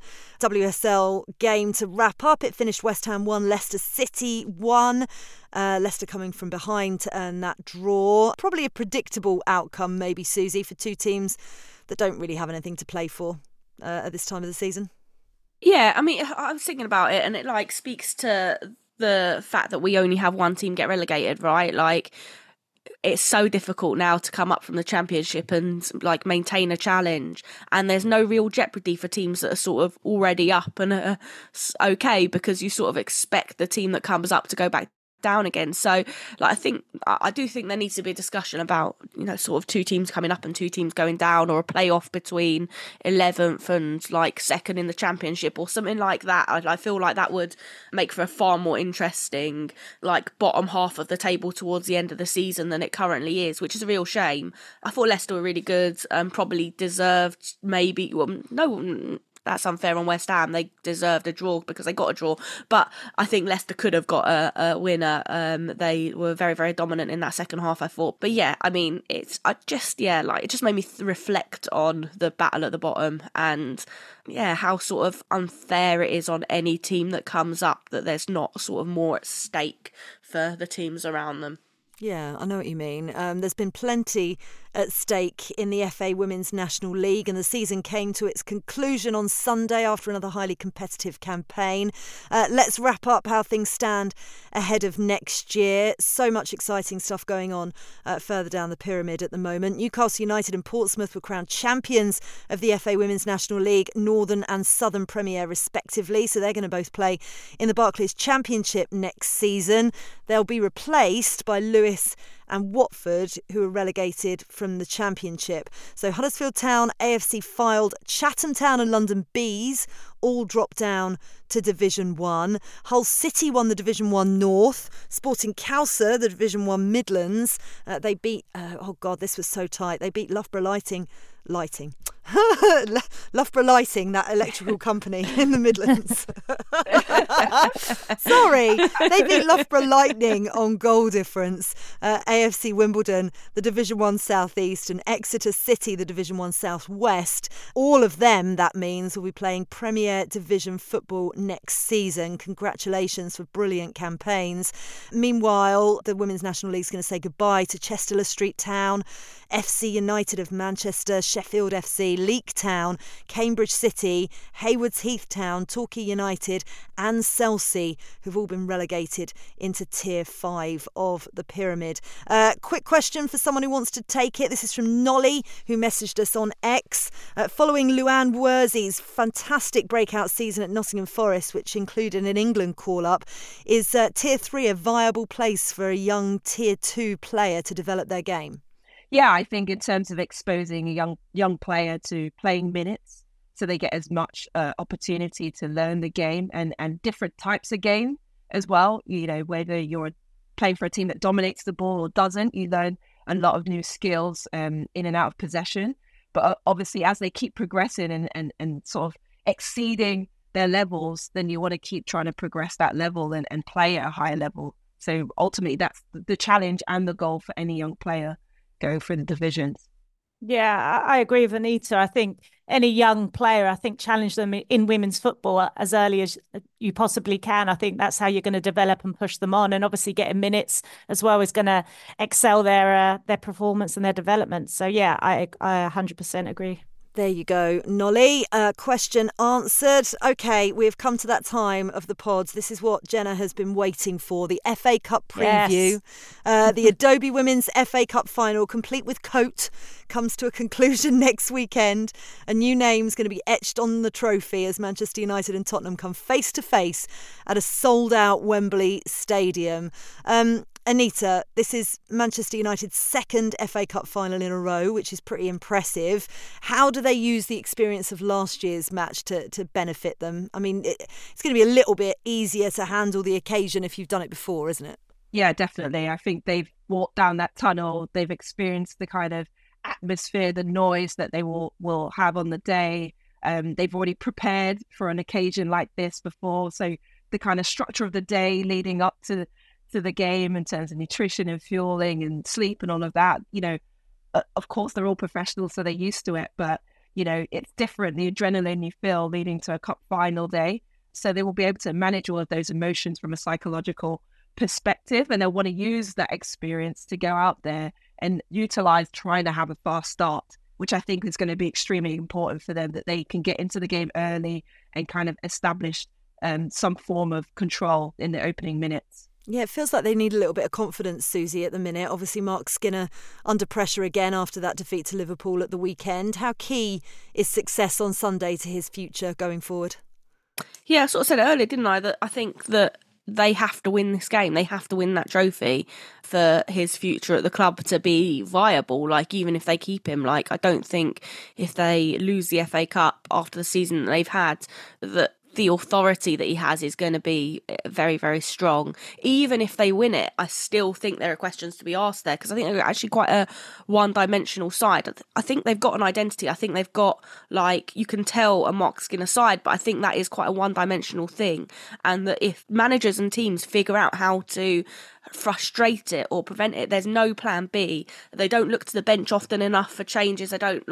Speaker 2: WSL game to wrap up. It finished West Ham 1, Leicester City 1. Leicester coming from behind to earn that draw. Probably a predictable outcome, maybe, Susie, for two teams that don't really have anything to play for at this time of the season.
Speaker 3: Yeah, I mean, I was thinking about it, and it like speaks to the fact that we only have one team get relegated, right? Like, it's so difficult now to come up from the Championship and like maintain a challenge, and there's no real jeopardy for teams that are sort of already up and are okay, because you sort of expect the team that comes up to go back down again. So like, I do think there needs to be a discussion about, you know, sort of two teams coming up and two teams going down, or a playoff between 11th and like second in the Championship or something like that. I feel like that would make for a far more interesting like bottom half of the table towards the end of the season than it currently is, which is a real shame. I thought Leicester were really good, probably deserved, maybe, well, no, that's unfair on West Ham. They deserved a draw because they got a draw. But I think Leicester could have got a winner. They were very, very dominant in that second half, I thought. But yeah, I mean, it just made me reflect on the battle at the bottom, and yeah, how sort of unfair it is on any team that comes up, that there's not sort of more at stake for the teams around them.
Speaker 2: Yeah, I know what you mean. There's been plenty at stake in the FA Women's National League, and the season came to its conclusion on Sunday after another highly competitive campaign. Let's wrap up how things stand ahead of next year. So much exciting stuff going on further down the pyramid at the moment. Newcastle United and Portsmouth were crowned champions of the FA Women's National League, Northern and Southern Premier respectively, so they're going to both play in the Barclays Championship next season. They'll be replaced by Lewis and Watford, who are relegated from the Championship. So Huddersfield Town, AFC Fylde, Chatham Town and London Bees all dropped down to Division 1. Hull City won the Division 1 North. Sporting Cowser, the Division 1 Midlands. They beat, this was so tight. They beat Loughborough Lighting. Loughborough Lighting, that electrical company in the Midlands. Sorry, they beat Loughborough Lightning on goal difference. AFC Wimbledon, the Division 1 South East, and Exeter City, the Division 1 South West. All of them, that means, will be playing Premier Division football next season. Congratulations for brilliant campaigns. Meanwhile, the Women's National League is going to say goodbye to Chester Street Town, FC United of Manchester, Sheffield FC, Leek Town, Cambridge City, Haywards Heath Town, Torquay United and Chelsea, who've all been relegated into Tier 5 of the pyramid. Quick question for someone who wants to take it. This is from Nolly, who messaged us on X. Following Luann Worsey's fantastic breakout season at Nottingham Forest, which included an England call-up, is Tier 3 a viable place for a young Tier 2 player to develop their game?
Speaker 4: Yeah, I think in terms of exposing a young player to playing minutes, so they get as much opportunity to learn the game and different types of game as well. You know, whether you're playing for a team that dominates the ball or doesn't, you learn a lot of new skills in and out of possession. But obviously, as they keep progressing and sort of exceeding their levels, then you want to keep trying to progress that level and play at a higher level. So ultimately, that's the challenge and the goal for any young player going through the divisions.
Speaker 5: Yeah, I agree with Anita. I think any young player, challenge them in women's football as early as you possibly can. I think that's how you're going to develop and push them on. And obviously getting minutes as well is going to excel their performance and their development. So yeah, I 100% agree.
Speaker 2: There you go, Nolly. Question answered. OK, we've come to that time of the pods. This is what Jenna has been waiting for, the FA Cup preview. Yes. The Adobe Women's FA Cup final, complete with coat, comes to a conclusion next weekend. A new name's going to be etched on the trophy as Manchester United and Tottenham come face to face at a sold-out Wembley Stadium. Anita, this is Manchester United's second FA Cup final in a row, which is pretty impressive. How do they use the experience of last year's match to benefit them? I mean, it's going to be a little bit easier to handle the occasion if you've done it before, isn't it?
Speaker 4: Yeah, definitely. I think they've walked down that tunnel. They've experienced the kind of atmosphere, the noise that they will have on the day. They've already prepared for an occasion like this before. So the kind of structure of the day leading up to the game in terms of nutrition and fueling and sleep and all of that, of course, they're all professionals, so they're used to it. But, it's different, the adrenaline you feel leading to a cup final day. So they will be able to manage all of those emotions from a psychological perspective. And they'll want to use that experience to go out there and utilize trying to have a fast start, which I think is going to be extremely important for them, that they can get into the game early and kind of establish some form of control in the opening minutes.
Speaker 2: Yeah, it feels like they need a little bit of confidence, Susie, at the minute. Obviously, Mark Skinner under pressure again after that defeat to Liverpool at the weekend. How key is success on Sunday to his future going forward?
Speaker 3: Yeah, I sort of said it earlier, didn't I? That I think that they have to win this game. They have to win that trophy for his future at the club to be viable. Like, even if they keep him, I don't think if they lose the FA Cup after the season that they've had, that the authority that he has is going to be very, very strong. Even if they win it, I still think there are questions to be asked there, because I think they're actually quite a one-dimensional side. I think they've got an identity. I think they've got, you can tell a Mark Skinner side, but I think that is quite a one-dimensional thing. And that if managers and teams figure out how to frustrate it or prevent it, there's no plan B. They don't look to the bench often enough for changes. They don't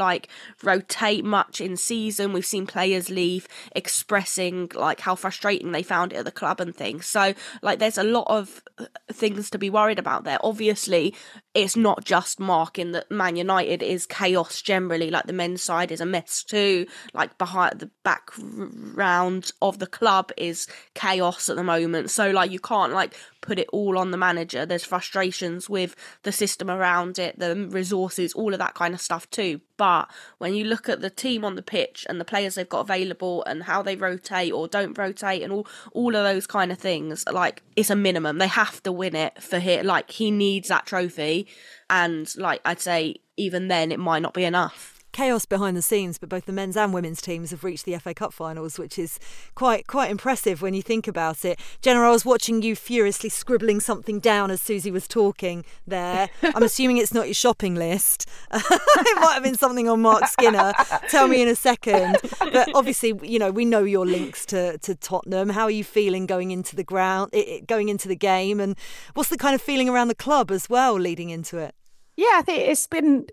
Speaker 3: rotate much in season. We've seen players leave expressing how frustrating they found it at the club and things. So there's a lot of things to be worried about there. Obviously, it's not just Mark in that Man United is chaos generally. The men's side is a mess too. Behind the background of the club is chaos at the moment. So you can't put it all on the manager. There's frustrations with the system around it, the resources, all of that kind of stuff too. But when you look at the team on the pitch and the players they've got available and how they rotate or don't rotate and all of those kind of things, it's a minimum. They have to win it for him. He needs that trophy. And I'd say even then it might not be enough.
Speaker 2: Chaos behind the scenes, but both the men's and women's teams have reached the FA Cup finals, which is quite impressive when you think about it. Jenna, I was watching you furiously scribbling something down as Susie was talking there. I'm assuming it's not your shopping list. It might have been something on Mark Skinner. Tell me in a second. But obviously, we know your links to Tottenham. How are you feeling going into going into the game? And what's the kind of feeling around the club as well leading into it?
Speaker 5: Yeah, I think it's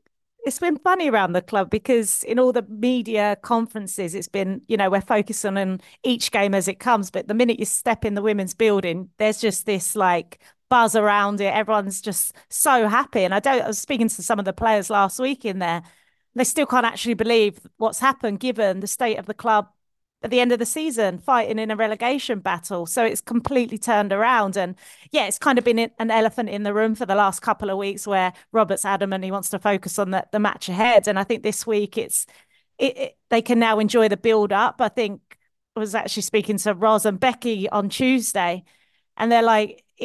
Speaker 5: been funny around the club, because in all the media conferences, it's been, we're focusing on each game as it comes. But the minute you step in the women's building, there's just this buzz around it. Everyone's just so happy. And I was speaking to some of the players last week in there. They still can't actually believe what's happened, given the state of the club at the end of the season, fighting in a relegation battle. So it's completely turned around. And yeah, it's kind of been an elephant in the room for the last couple of weeks, where Robert's adamant he wants to focus on the match ahead. And I think this week they can now enjoy the build up. I think I was actually speaking to Roz and Becky on Tuesday, and they're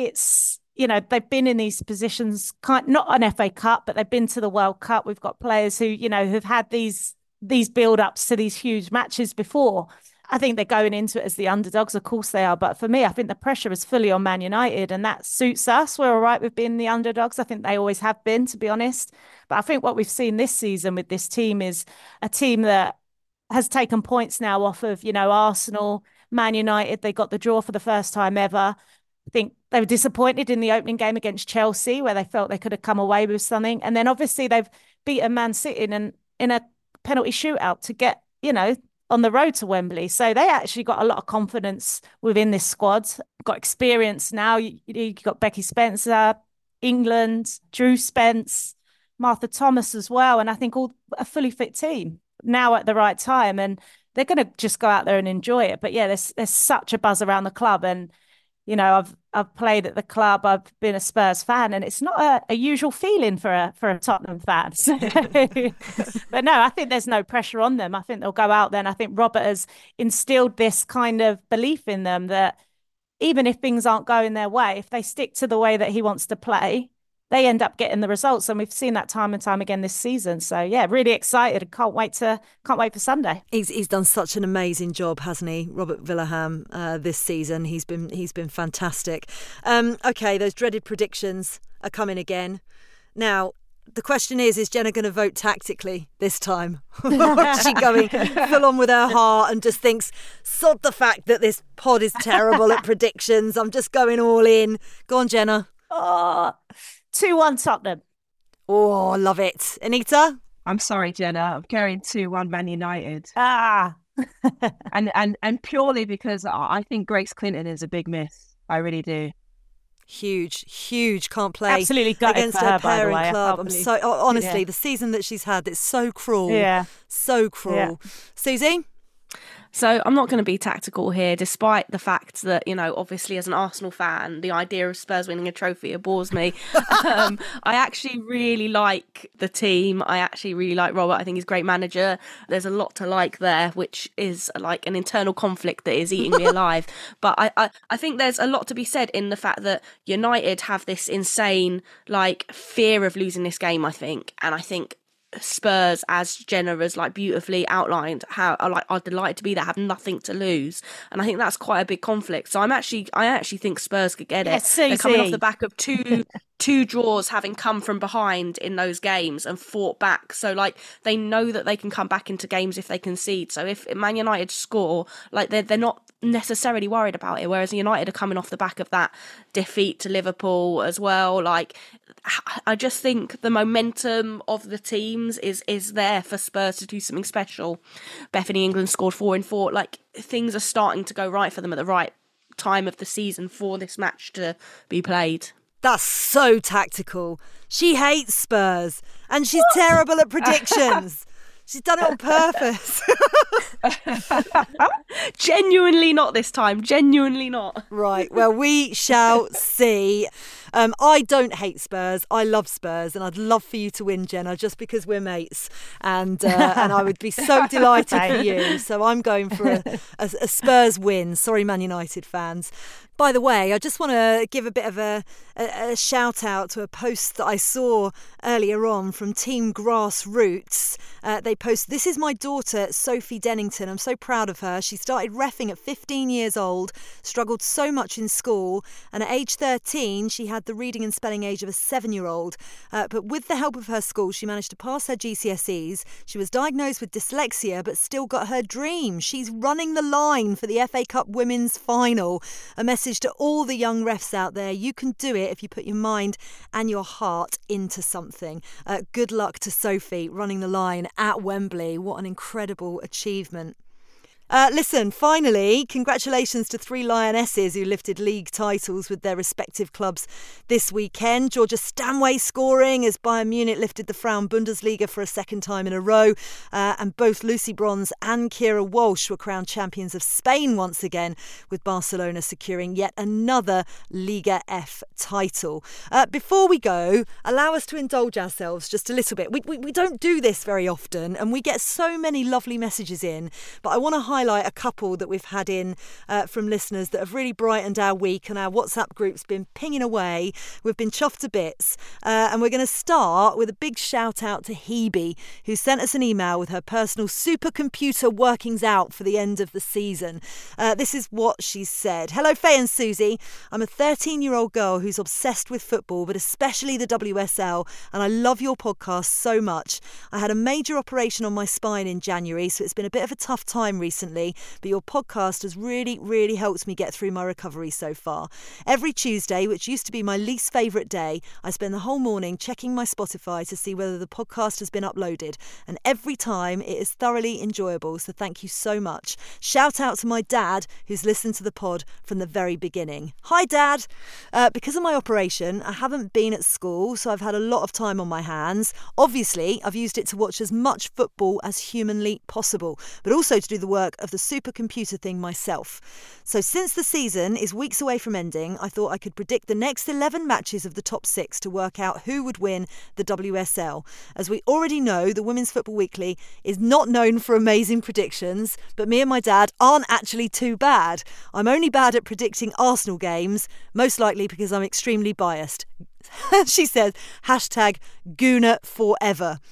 Speaker 5: they've been in these positions, not an FA Cup, but they've been to the World Cup. We've got players who, who've had these build-ups to these huge matches before. I think they're going into it as the underdogs. Of course they are. But for me, I think the pressure is fully on Man United, and that suits us. We're all right with being the underdogs. I think they always have been, to be honest. But I think what we've seen this season with this team is a team that has taken points now off of, Arsenal, Man United. They got the draw for the first time ever. I think they were disappointed in the opening game against Chelsea, where they felt they could have come away with something. And then obviously they've beaten Man City in a penalty shootout to get, on the road to Wembley. So they actually got a lot of confidence within this squad, got experience now. You've got Becky Spencer, England, Drew Spence, Martha Thomas as well. And I think all a fully fit team now at the right time. And they're going to just go out there and enjoy it. But yeah, there's such a buzz around the club. And, I've played at the club. I've been a Spurs fan, and it's not a usual feeling for a Tottenham fan. So, but no, I think there's no pressure on them. I think they'll go out there, and I think Robert has instilled this kind of belief in them that even if things aren't going their way, if they stick to the way that he wants to play, they end up getting the results. And we've seen that time and time again this season. So yeah, really excited. Can't wait for Sunday.
Speaker 2: He's done such an amazing job, hasn't he, Robert Villahamn, this season? He's been fantastic. Okay, those dreaded predictions are coming again. Now, The question is Jenna going to vote tactically this time? Or is she going full on with her heart and just thinks, sod the fact that this pod is terrible at predictions, I'm just going all in. Go on, Jenna.
Speaker 5: Oh, 2-1 Tottenham.
Speaker 2: Oh, I love it. Anita?
Speaker 4: I'm sorry, Jenna. I'm carrying 2-1 Man United.
Speaker 5: Ah.
Speaker 4: and purely because I think Grace Clinton is a big miss. I really do.
Speaker 2: Huge. Can't play
Speaker 5: Absolutely gutted
Speaker 2: against
Speaker 5: for
Speaker 2: her
Speaker 5: her, by the
Speaker 2: parent
Speaker 5: way.
Speaker 2: club. I'm so honestly, the season that she's had, it's so cruel.
Speaker 5: Yeah.
Speaker 2: So cruel.
Speaker 5: Yeah.
Speaker 2: Susie?
Speaker 3: So I'm not going to be tactical here, despite the fact that, obviously as an Arsenal fan, the idea of Spurs winning a trophy bores me. I actually really like the team. I actually really like Robert. I think he's a great manager. There's a lot to like there, which is like an internal conflict that is eating me alive. But I think there's a lot to be said in the fact that United have this insane fear of losing this game, I think. And I think Spurs, as Jenna has beautifully outlined, how are delighted to be there, have nothing to lose, and I think that's quite a big conflict. So I actually think Spurs could get it. They're coming off the back of two draws, having come from behind in those games and fought back. So they know that they can come back into games if they concede. So if Man United score, they're not necessarily worried about it. Whereas United are coming off the back of that defeat to Liverpool as well. I just think the momentum of the teams is there for Spurs to do something special. Bethany England scored 4 in 4. Things are starting to go right for them at the right time of the season for this match to be played.
Speaker 2: That's so tactical. She hates Spurs and she's terrible at predictions. She's done it on purpose.
Speaker 3: Genuinely not this time. Genuinely not.
Speaker 2: Right. Well, we shall see. I don't hate Spurs. I love Spurs, and I'd love for you to win, Jenna, just because we're mates. And I would be so delighted for you. So I'm going for a Spurs win. Sorry, Man United fans. By the way, I just want to give a bit of a shout out to a post that I saw earlier on from Team Grassroots. They post, "This is my daughter, Sophie Dennington. I'm so proud of her. She started reffing at 15 years old, struggled so much in school, and at age 13, she had the reading and spelling age of a 7-year-old. But with the help of her school, she managed to pass her GCSEs. She was diagnosed with dyslexia, but still got her dream. She's running the line for the FA Cup Women's Final. A message to all the young refs out there: you can do it if you put your mind and your heart into something. Good luck to Sophie running the line at Wembley. What an incredible achievement. Listen, finally, congratulations to 3 Lionesses who lifted league titles with their respective clubs this weekend. Georgia Stanway scoring as Bayern Munich lifted the Frauen Bundesliga for a second time in a row. And both Lucy Bronze and Kira Walsh were crowned champions of Spain once again, with Barcelona securing yet another Liga F title. Before we go, allow us to indulge ourselves just a little bit. We don't do this very often, and we get so many lovely messages in, but I want to highlight a couple that we've had in from listeners that have really brightened our week, and our WhatsApp group's been pinging away. We've been chuffed to bits, and we're going to start with a big shout out to Hebe, who sent us an email with her personal supercomputer workings out for the end of the season. This is what she said. "Hello Faye and Susie, I'm a 13-year-old girl who's obsessed with football, but especially the WSL, and I love your podcast so much. I had a major operation on my spine in January, so it's been a bit of a tough time recently, but your podcast has really helped me get through my recovery so far. Every Tuesday, which used to be my least favourite day, I spend the whole morning checking my Spotify to see whether the podcast has been uploaded, and every time it is thoroughly enjoyable, so thank you so much. Shout out to my dad, who's listened to the pod from the very beginning." Hi Dad! Because of my operation, I haven't been at school, so I've had a lot of time on my hands. Obviously, I've used it to watch as much football as humanly possible, but also to do the work of the supercomputer thing myself. So since the season is weeks away from ending, I thought I could predict the next 11 matches of the top 6 to work out who would win the WSL. As we already know, the Women's Football Weekly is not known for amazing predictions, but me and my dad aren't actually too bad. I'm only bad at predicting Arsenal games, most likely because I'm extremely biased. She says, #Gooner forever.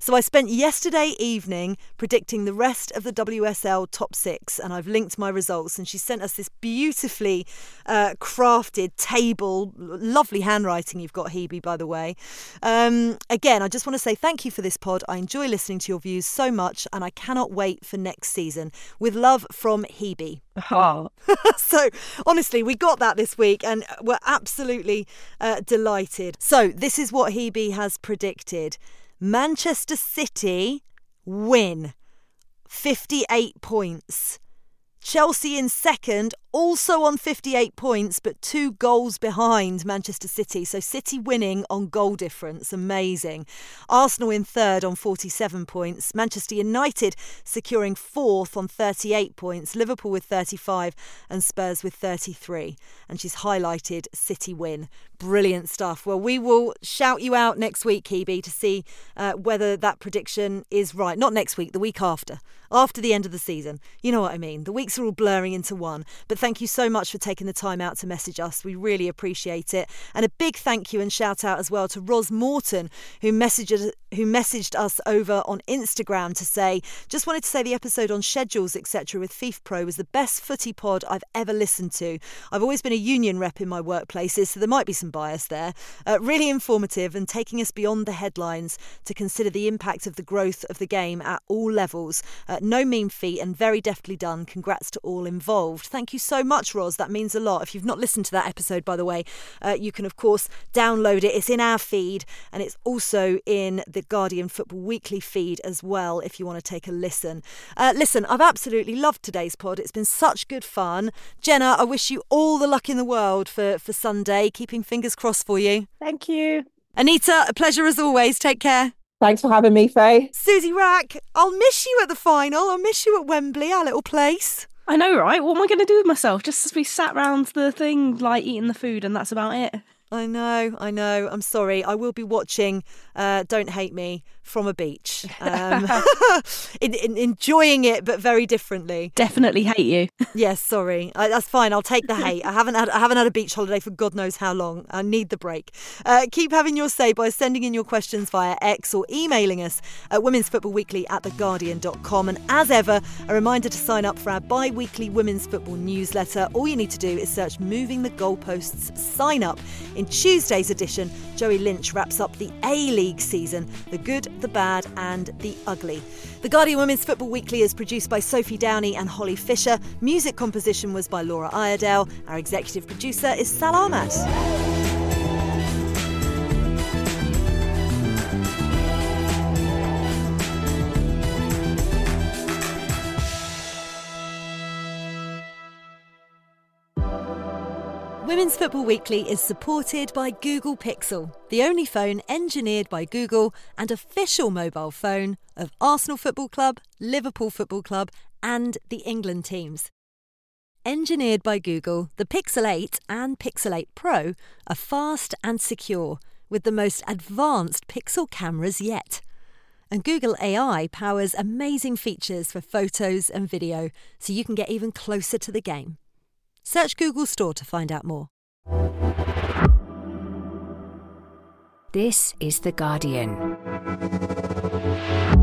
Speaker 2: So I spent yesterday evening predicting the rest of the WSL top 6, and I've linked my results, and she sent us this beautifully crafted table. Lovely handwriting you've got, Hebe, by the way. Again, I just want to say thank you for this pod. I enjoy listening to your views so much, and I cannot wait for next season. With love from Hebe.
Speaker 4: Oh.
Speaker 2: So honestly, we got that this week and we're absolutely delighted. So this is what Hebe has predicted. Manchester City win, 58 points. Chelsea in second, also on 58 points, but 2 goals behind Manchester City. So City winning on goal difference. Amazing. Arsenal in third on 47 points. Manchester United securing fourth on 38 points. Liverpool with 35 and Spurs with 33. And she's highlighted City win. Brilliant stuff. Well, we will shout you out next week, Hebe, to see whether that prediction is right. Not next week, the week after the end of the season. You know what I mean? The weeks are all blurring into one. But thank you so much for taking the time out to message us. We really appreciate it. And a big thank you and shout out as well to Ros Morton, who messaged us over on Instagram to say, just wanted to say the episode on schedules, etc. with FIFA Pro was the best footy pod I've ever listened to. I've always been a union rep in my workplaces, so there might be some bias there. Really informative and taking us beyond the headlines to consider the impact of the growth of the game at all levels. No mean feat and very deftly done. Congrats to all involved. Thank you so much, Ros. That means a lot. If you've not listened to that episode, by the way, you can, of course, download it. It's in our feed and it's also in the Guardian Football Weekly feed as well if you want to take a listen. Listen, I've absolutely loved today's pod. It's been such good fun. Jenna, I wish you all the luck in the world for Sunday. Keeping fingers crossed for you.
Speaker 5: Thank you.
Speaker 2: Anita, a pleasure as always. Take care.
Speaker 4: Thanks for having me, Faye.
Speaker 2: Susie Rack, I'll miss you at the final. I'll miss you at Wembley, our little place.
Speaker 3: I know, right? What am I going to do with myself? Just be sat round the thing, like eating the food, and that's about it.
Speaker 2: I know. I'm sorry. I will be watching Don't Hate Me from a beach. Enjoying it, but very differently.
Speaker 3: Definitely hate you.
Speaker 2: Yes, sorry. That's fine. I'll take the hate. I haven't had a beach holiday for God knows how long. I need the break. Keep having your say by sending in your questions via X or emailing us at womensfootballweekly@theguardian.com. And as ever, a reminder to sign up for our bi-weekly women's football newsletter. All you need to do is search Moving the Goalposts Sign Up. In Tuesday's edition, Joey Lynch wraps up the A-League season, the good, the bad and the ugly. The Guardian Women's Football Weekly is produced by Sophie Downey and Holly Fisher. Music composition was by Laura Iredale. Our executive producer is Sal Ahmad. Women's Football Weekly is supported by Google Pixel, the only phone engineered by Google and official mobile phone of Arsenal Football Club, Liverpool Football Club and the England teams. Engineered by Google, the Pixel 8 and Pixel 8 Pro are fast and secure with the most advanced Pixel cameras yet. And Google AI powers amazing features for photos and video so you can get even closer to the game. Search Google Store to find out more.
Speaker 1: This is The Guardian.